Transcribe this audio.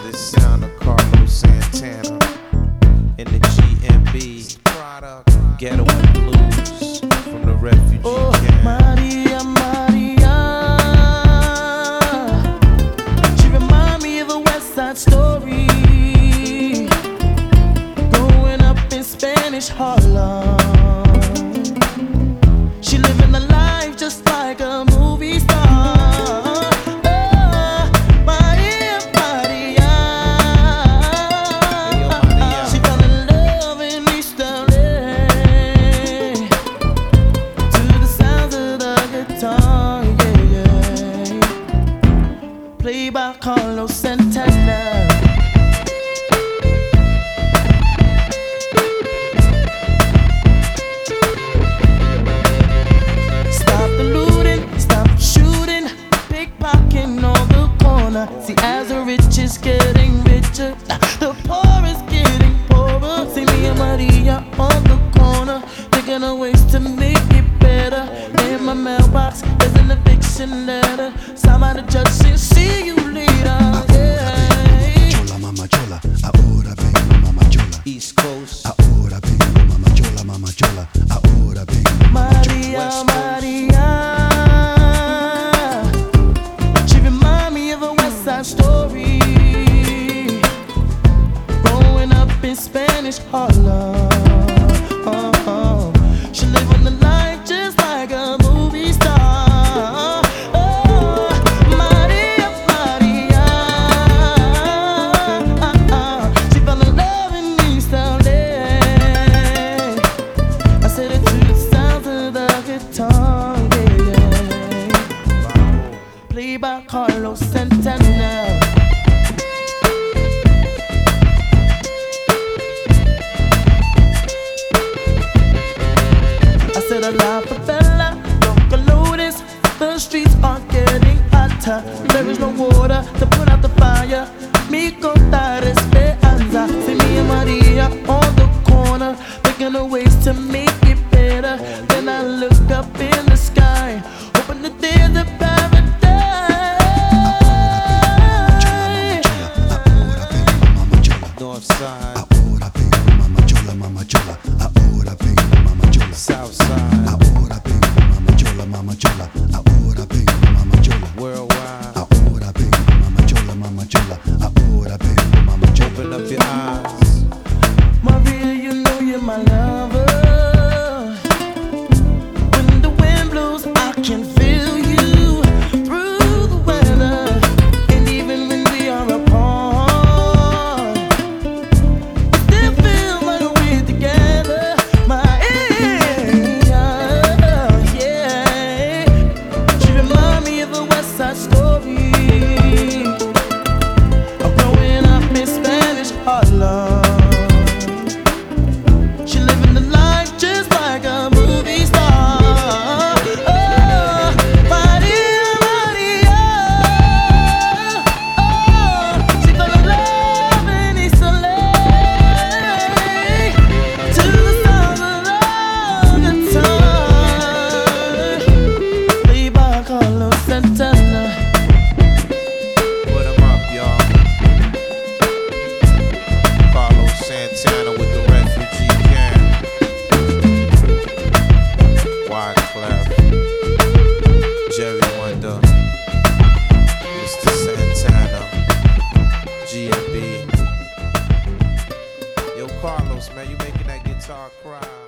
the sound of Carlos Santana in the GMB Ghetto and Blues from the refugee camp. Maria, Maria, she remind me of a West Side Story, growing up in Spanish Harlem. She living the life just like a movie star. Played by Carlos Santana. Stop the looting, stop shooting, pickpocketing on the corner. See, as the rich is getting richer, the poor is getting poorer. See me and Maria on the corner, thinking of ways to make it better. In my mailbox, there's an eviction letter. Signed by the judge saying, see you later. Mama chola, ahora vengo mama chola. East Coast. Ahora vengo mama chola, mama chola. Ahora vengo mama chola. Maria, she remind me of a West Side Story, growing up in Spanish Harlem. She living the life just like a movie star. Maria, Maria, she fell in love in East LA. I said it to the sounds of the guitar, yeah. Played by Carlos Santana. I said a la favela, local notice, the streets are getting hotter. There is no water to put out the fire. Mi contar esperanza. See me and Maria on the corner, thinking of ways to make it better. Then I look up in the sky, hoping that there's a paradise. North side. Ahora vengo mama chola, mama chola. Ahora vengo mama chola. South side. Ahora vengo mama chola, mama chola. Ahora vengo mama chola. Worldwide. Ahora vengo mama chola, mama chola. Ahora vengo mama chola. Open up your eyes. Maria, you know you're my lover. When the wind blows, I can feel you through the weather. And even when we are apart, it still feels like we're together. Yeah. She remind me of a West Side Story, of growing up in Spanish Harlem. She living the life just like a movie star. Maria, Maria, she fell in love in East LA. To the sound of the guitar, played by Carlos Santana. Put 'em up, y'all. Carlos Santana with the refugee camp. Wyclef, Jerry Wonder, Mr. Santana, GMB. Yo, Carlos, man, you making that guitar cry.